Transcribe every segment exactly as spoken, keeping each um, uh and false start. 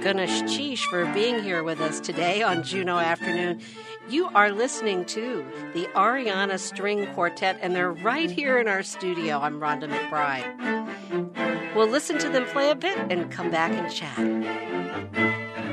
Ganesh Chish for being here with us today on Juno Afternoon. You are listening to the Ariana String Quartet, and they're right here in our studio. I'm Rhonda McBride. We'll listen to them play a bit and come back and chat.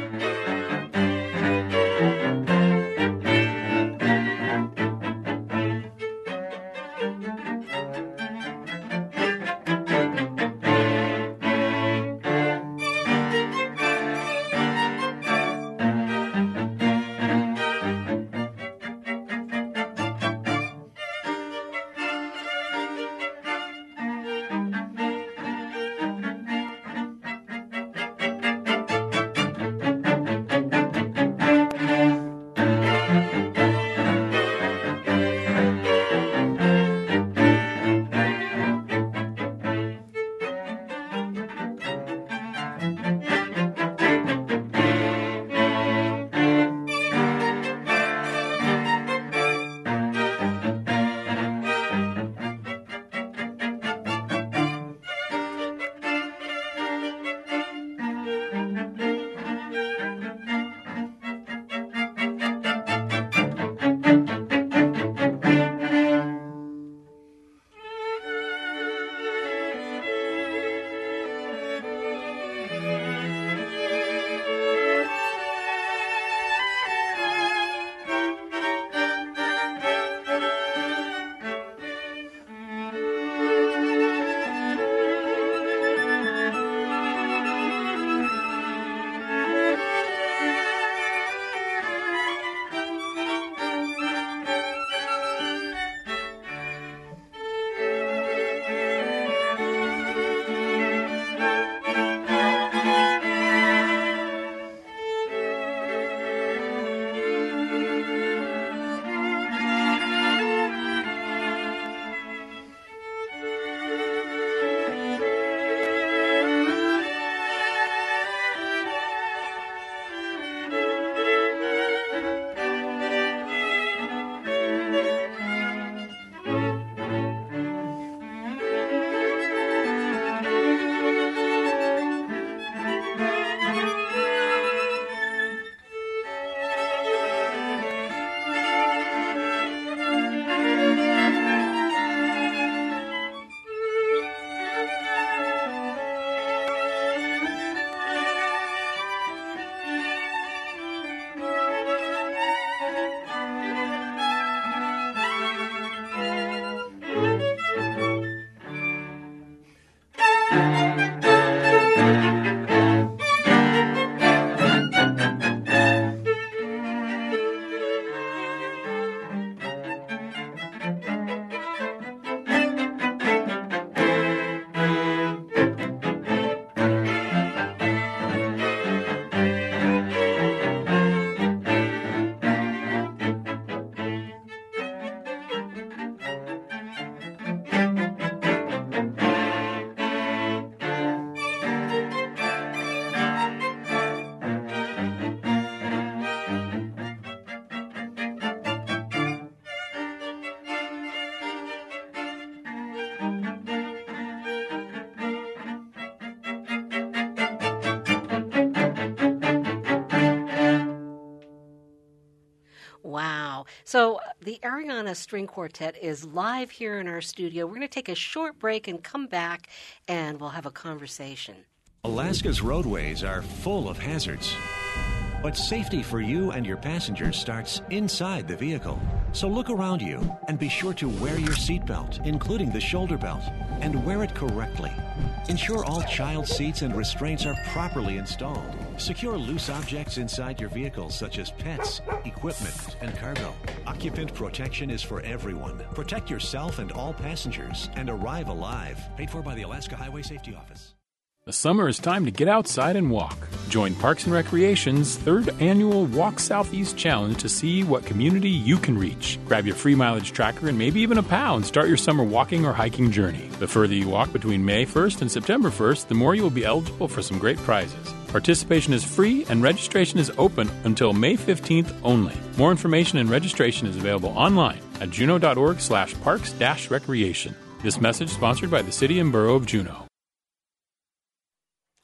Wow. So the Ariana String Quartet is live here in our studio. We're going to take a short break and come back, and we'll have a conversation. Alaska's roadways are full of hazards. But safety for you and your passengers starts inside the vehicle. So look around you and be sure to wear your seatbelt, including the shoulder belt, and wear it correctly. Ensure all child seats and restraints are properly installed. Secure loose objects inside your vehicle, such as pets, equipment, and cargo. Occupant protection is for everyone. Protect yourself and all passengers and arrive alive. Paid for by the Alaska Highway Safety Office. The summer is time to get outside and walk. Join Parks and Recreation's third annual Walk Southeast Challenge to see what community you can reach. Grab your free mileage tracker and maybe even a pal and start your summer walking or hiking journey. The further you walk between May first and September first, the more you will be eligible for some great prizes. Participation is free and registration is open until May fifteenth only. More information and registration is available online at juneau.org slash parks dash recreation. This message sponsored by the City and Borough of Juneau.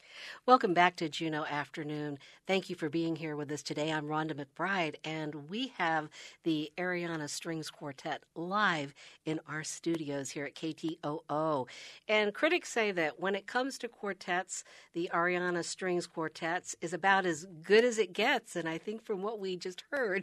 Welcome back to Juneau Afternoon. Thank you for being here with us today. I'm Rhonda McBride, and we have the Ariana Strings Quartet live in our studios here at K T O O. And critics say that when it comes to quartets, the Ariana Strings Quartets is about as good as it gets. And I think from what we just heard,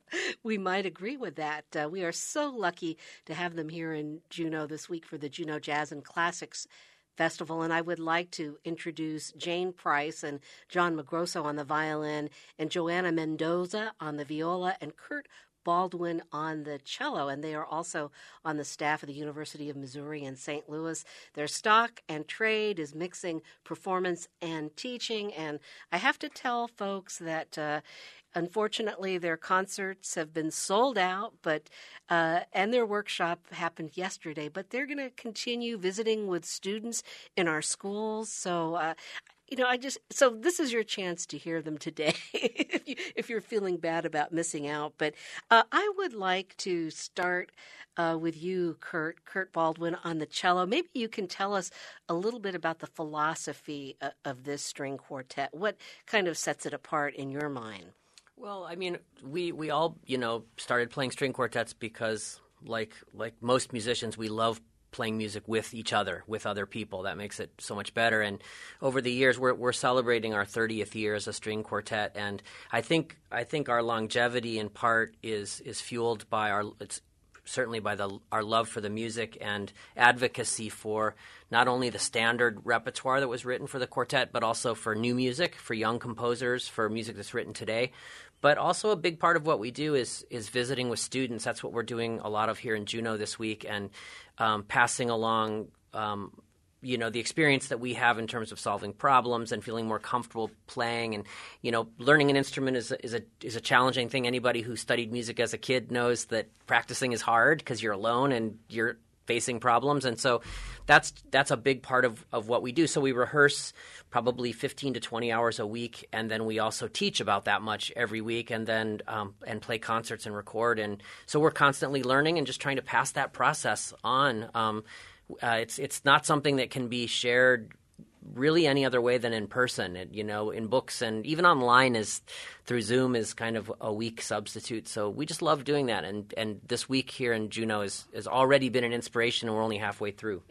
we might agree with that. Uh, we are so lucky to have them here in Juneau this week for the Juneau Jazz and Classics Festival, and I would like to introduce Jane Price and John Magrosso on the violin, and Joanna Mendoza on the viola, and Kurt Baldwin on the cello, and they are also on the staff of the University of Missouri in Saint Louis. Their stock and trade is mixing performance and teaching, and I have to tell folks that uh, unfortunately, their concerts have been sold out, but uh, and their workshop happened yesterday. But they're going to continue visiting with students in our schools. So, uh, you know, I just so this is your chance to hear them today, if, you, if you're feeling bad about missing out. But uh, I would like to start uh, with you, Kurt, Kurt Baldwin on the cello. Maybe you can tell us a little bit about the philosophy of, of this string quartet. What kind of sets it apart in your mind? Well, I mean, we, we all, you know, started playing string quartets because, like like most musicians, we love playing music with each other, with other people. That makes it so much better. And over the years, we're we're celebrating our thirtieth year as a string quartet, and I think I think our longevity in part is is fueled by our it's certainly by the our love for the music and advocacy for not only the standard repertoire that was written for the quartet, but also for new music, for young composers, for music that's written today. But also a big part of what we do is is visiting with students. That's what we're doing a lot of here in Juneau this week, and um, passing along um, you know, the experience that we have in terms of solving problems and feeling more comfortable playing. And, you know, learning an instrument is a, is a, is a challenging thing. Anybody who studied music as a kid knows that practicing is hard because you're alone and you're facing problems. And so that's that's a big part of, of what we do. So we rehearse probably fifteen to twenty hours a week, and then we also teach about that much every week, and then um, and play concerts and record. And so we're constantly learning and just trying to pass that process on. Um, uh, it's it's not something that can be shared really any other way than in person. It, you know, in books and even online is through Zoom is kind of a weak substitute. So we just love doing that. And and this week here in Juneau has, has already been an inspiration, and we're only halfway through.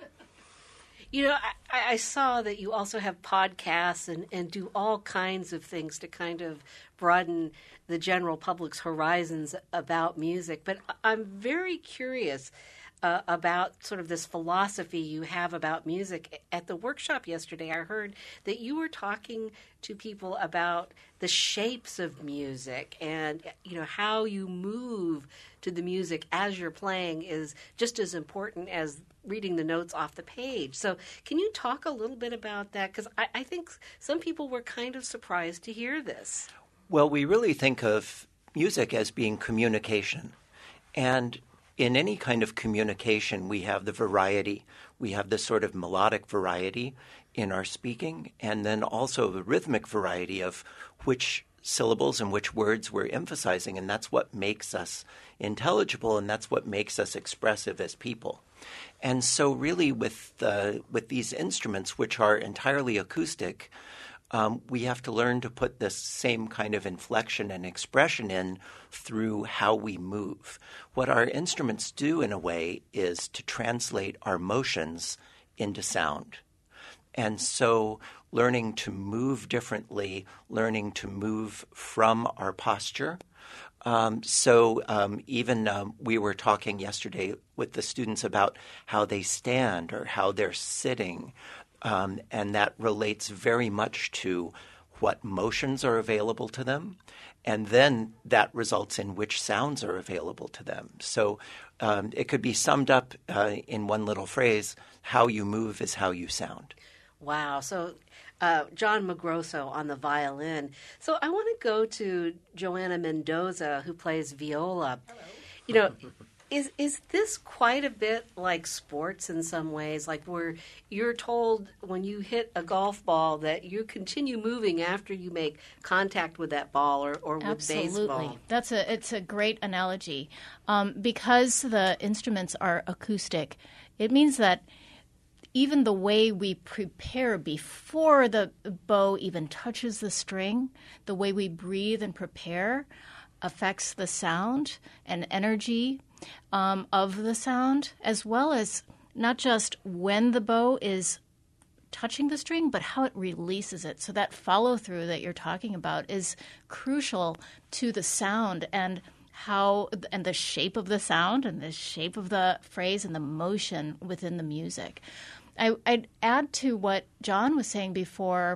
You know, I, I saw that you also have podcasts and, and do all kinds of things to kind of broaden the general public's horizons about music. But I'm very curious Uh, about sort of this philosophy you have about music. At the workshop yesterday, I heard that you were talking to people about the shapes of music, and, you know, how you move to the music as you're playing is just as important as reading the notes off the page. So can you talk a little bit about that? Because I, I think some people were kind of surprised to hear this. Well, we really think of music as being communication. And in any kind of communication, we have the variety. We have the sort of melodic variety in our speaking, and then also the rhythmic variety of which syllables and which words we're emphasizing, and that's what makes us intelligible, and that's what makes us expressive as people. And so really with the, with these instruments, which are entirely acoustic, Um, we have to learn to put this same kind of inflection and expression in through how we move. What our instruments do, in a way, is to translate our motions into sound. And so learning to move differently, learning to move from our posture. Um, so um, even um, we were talking yesterday with the students about how they stand or how they're sitting. Um, and that relates very much to what motions are available to them, and then that results in which sounds are available to them. So um, it could be summed up uh, in one little phrase: how you move is how you sound. Wow. So uh, John Magrosso on the violin. So I want to go to Joanna Mendoza, who plays viola. Hello. You know, Is is this quite a bit like sports in some ways? Like where you're told when you hit a golf ball that you continue moving after you make contact with that ball, or, or with Absolutely. baseball? Absolutely. That's a it's a great analogy. Um, because the instruments are acoustic, it means that even the way we prepare before the bow even touches the string, the way we breathe and prepare affects the sound and energy um, of the sound, as well as not just when the bow is touching the string, but how it releases it. So that follow-through that you're talking about is crucial to the sound and how and the shape of the sound and the shape of the phrase and the motion within the music. I, I'd add to what John was saying before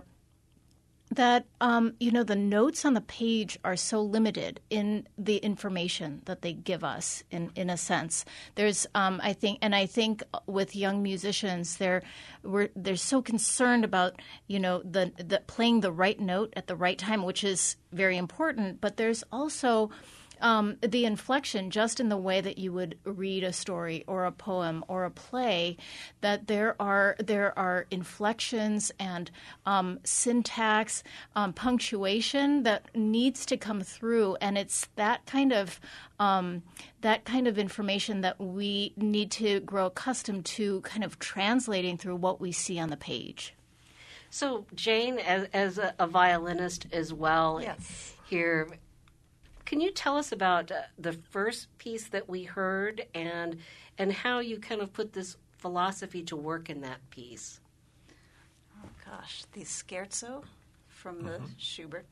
that, um, you know, the notes on the page are so limited in the information that they give us, in, in a sense. There's, um, I think, and I think with young musicians, they're, we're, they're so concerned about, you know, the, the playing the right note at the right time, which is very important, but there's also Um, the inflection, just in the way that you would read a story or a poem or a play, that there are there are inflections and um, syntax, um, punctuation that needs to come through, and it's that kind of um, that kind of information that we need to grow accustomed to, kind of translating through what we see on the page. So, Jane, as, as a, a violinist as well, yes. here. Can you tell us about uh, the first piece that we heard and and how you kind of put this philosophy to work in that piece? Oh, gosh. The Scherzo from the Mm-hmm. Schubert.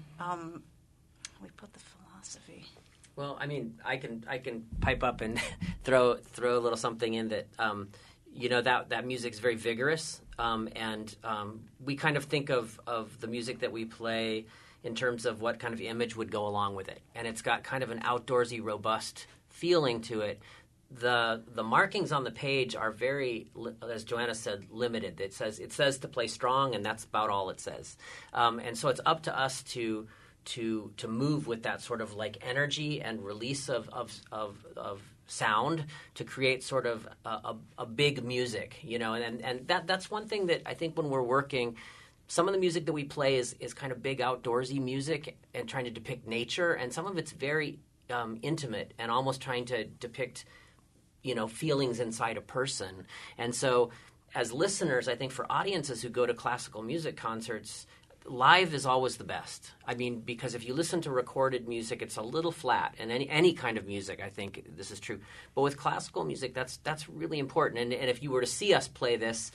Um, we put the philosophy. Well, I mean, I can I can pipe up and throw throw a little something in that. Um, you know, that that music's very vigorous, um, and um, we kind of think of of the music that we play in terms of what kind of image would go along with it. And it's got kind of an outdoorsy, robust feeling to it. The the markings on the page are very, as Joanna said, limited. It says it says to play strong, and that's about all it says. Um, and so it's up to us to to to move with that sort of like energy and release of of of, of sound to create sort of a, a, a big music, you know. And and that that's one thing that I think when we're working. Some of the music that we play is, is kind of big outdoorsy music and trying to depict nature, and some of it's very um, intimate and almost trying to depict, you know, feelings inside a person. And so as listeners, I think for audiences who go to classical music concerts, live is always the best. I mean, because if you listen to recorded music, it's a little flat, and any any kind of music, I think this is true. But with classical music, that's that's really important. And, and if you were to see us play this,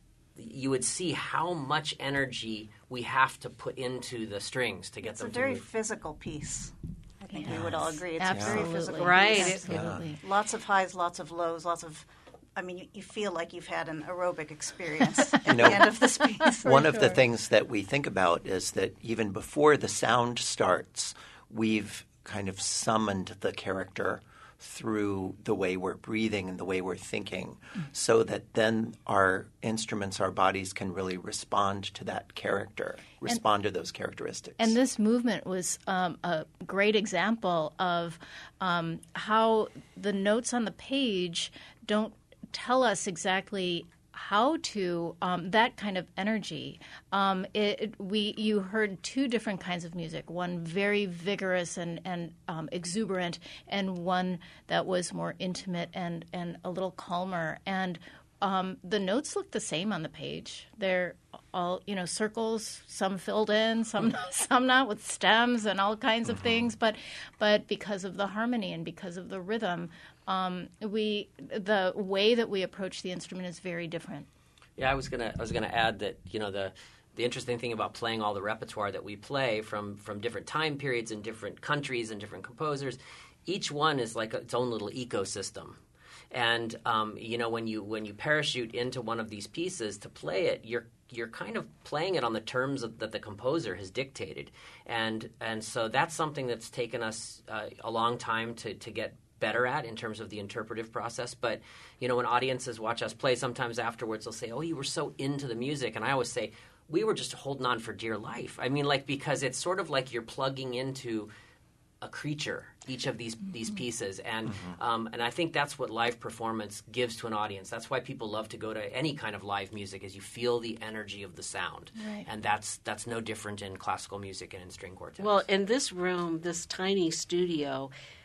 you would see how much energy we have to put into the strings to get it's them to to move. move. It's a very physical piece. I think Yes. we would all agree. It's Absolutely. a very physical Right. piece. Absolutely. Lots of highs, lots of lows, lots of... I mean, you, you feel like you've had an aerobic experience at You know, the end of this piece. One of the things that we think about is that even before the sound starts, we've kind of summoned the character through the way we're breathing and the way we're thinking, so that then our instruments, our bodies can really respond to that character, respond and, to those characteristics. And this movement was um, a great example of um, how the notes on the page don't tell us exactly how to um, that kind of energy. Um, it, it, we you heard two different kinds of music. One very vigorous and and um, exuberant, and one that was more intimate and and a little calmer. And um, the notes look the same on the page. They're all, you know, circles, some filled in, some some not, with stems and all kinds of things. But but because of the harmony and because of the rhythm, um, we the way that we approach the instrument is very different. Yeah, I was gonna I was gonna add that, you know, the the interesting thing about playing all the repertoire that we play from from different time periods and different countries and different composers, each one is like a, its own little ecosystem. And um, you know, when you when you parachute into one of these pieces to play it, you're you're kind of playing it on the terms of, that the composer has dictated, and and so that's something that's taken us uh, a long time to to get better at in terms of the interpretive process. But you know, when audiences watch us play, sometimes afterwards they'll say, "Oh, you were so into the music," and I always say, "We were just holding on for dear life." I mean, like, because it's sort of like you're plugging into a creature, each of these these pieces, and mm-hmm. um, and I think that's what live performance gives to an audience. That's why people love to go to any kind of live music, is you feel the energy of the sound, right. and that's that's no different in classical music and in string quartets. Well, in this room, this tiny studio,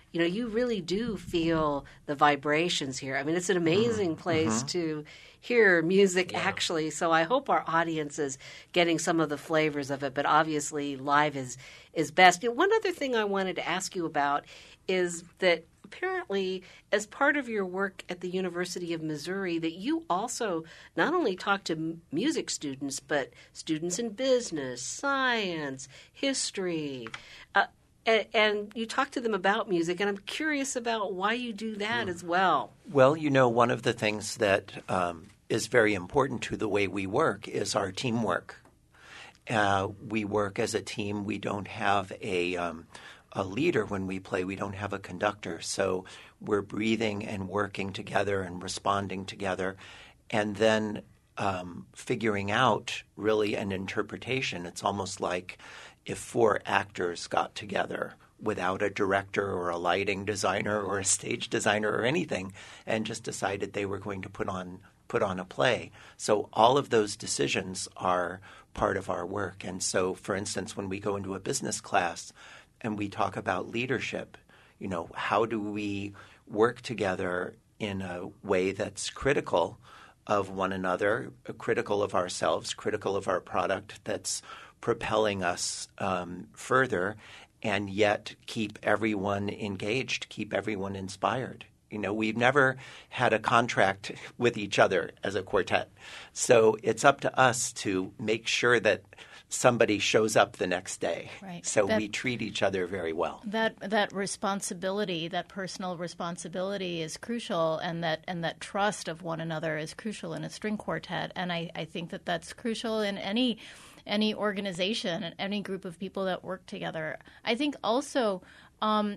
you know, you really do feel the vibrations here. I mean, it's an amazing place mm-hmm. to hear music yeah. actually. So I hope our audience is getting some of the flavors of it, but obviously live is, is best. You know, one other thing I wanted to ask you about is that apparently, as part of your work at the University of Missouri, that you also not only talk to m- music students, but students in business, science, history, uh, and, and you talk to them about music. And I'm curious about why you do that mm. as well. Well, you know, one of the things that um, is very important to the way we work is our teamwork. Uh, we work as a team. We don't have a um, a leader when we play. We don't have a conductor. So we're breathing and working together and responding together, and then um, figuring out really an interpretation. It's almost like if four actors got together without a director or a lighting designer or a stage designer or anything and just decided they were going to put on put on a play. So all of those decisions are part of our work. And so, for instance, when we go into a business class and we talk about leadership, you know, how do we work together in a way that's critical of one another, critical of ourselves, critical of our product, that's propelling us um, further, and yet keep everyone engaged, keep everyone inspired. You know, we've never had a contract with each other as a quartet. So it's up to us to make sure that somebody shows up the next day. Right. So that, we treat each other very well. That that responsibility, that personal responsibility is crucial, and that and that trust of one another is crucial in a string quartet. And I, I think that that's crucial in any any organization and any group of people that work together. I think also um,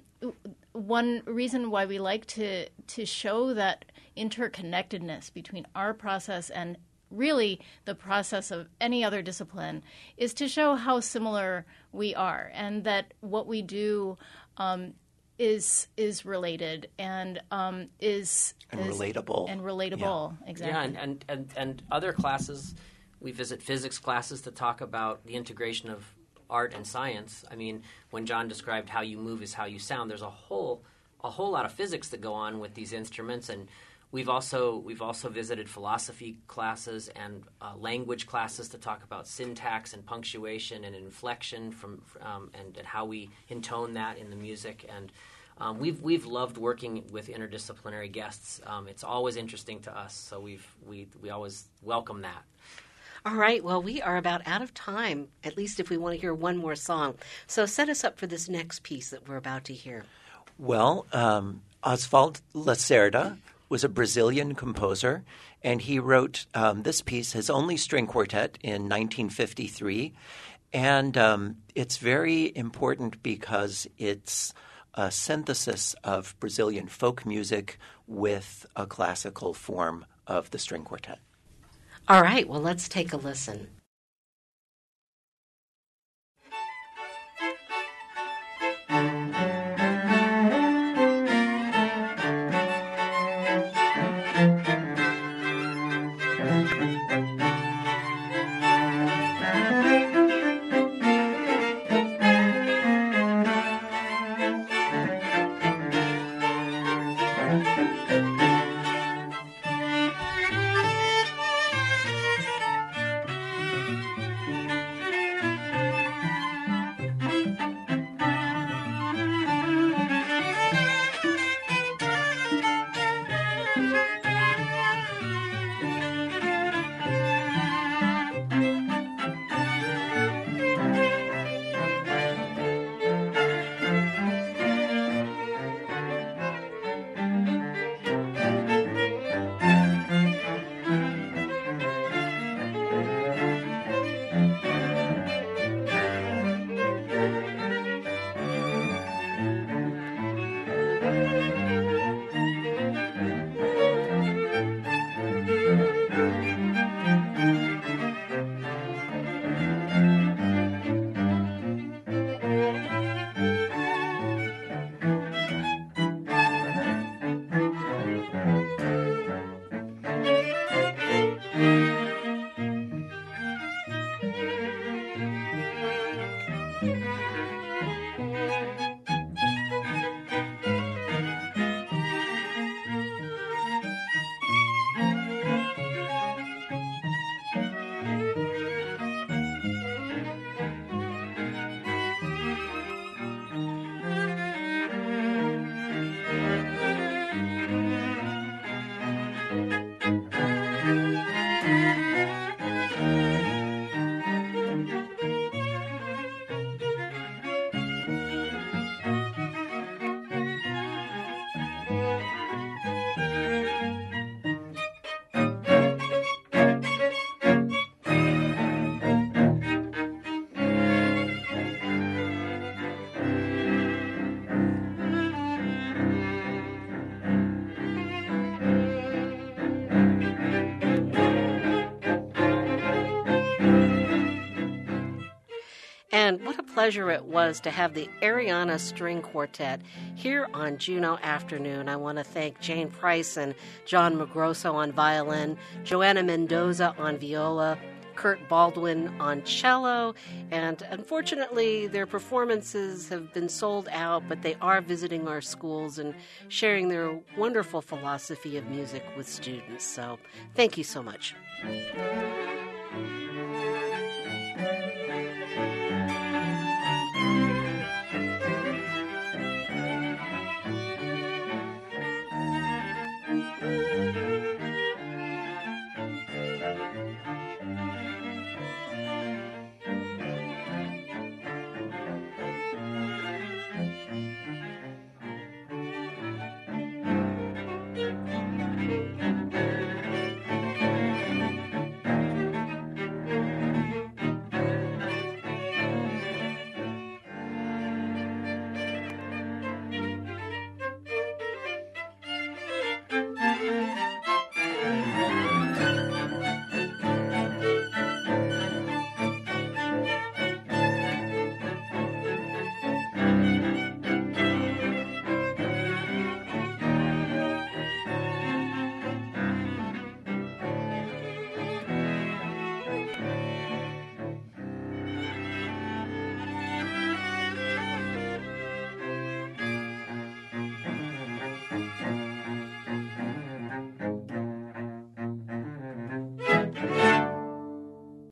one reason why we like to to show that interconnectedness between our process and really the process of any other discipline is to show how similar we are, and that what we do um, is is related and um, is and is, relatable and relatable. Yeah. Exactly. Yeah, and, and, and, and other classes, we visit physics classes to talk about the integration of art and science. I mean, when John described how you move is how you sound, there's a whole a whole lot of physics that go on with these instruments. And We've also we've also visited philosophy classes and uh, language classes to talk about syntax and punctuation and inflection from um, and, and how we intone that in the music. And um, we've we've loved working with interdisciplinary guests. Um, it's always interesting to us, so we've we we always welcome that. All right. Well, we are about out of time, at least if we want to hear one more song. So set us up for this next piece that we're about to hear. Well, um, Oswald Lacerda was a Brazilian composer, and he wrote um, this piece, his only string quartet, in nineteen fifty-three. And um, it's very important because it's a synthesis of Brazilian folk music with a classical form of the string quartet. All right. Well, let's take a listen. pleasure it was to have the Ariana String Quartet here on Juno Afternoon. I want to thank Jane Price and John Magrosso on violin, Joanna Mendoza on viola, Kurt Baldwin on cello, and unfortunately their performances have been sold out, but they are visiting our schools and sharing their wonderful philosophy of music with students. So thank you so much.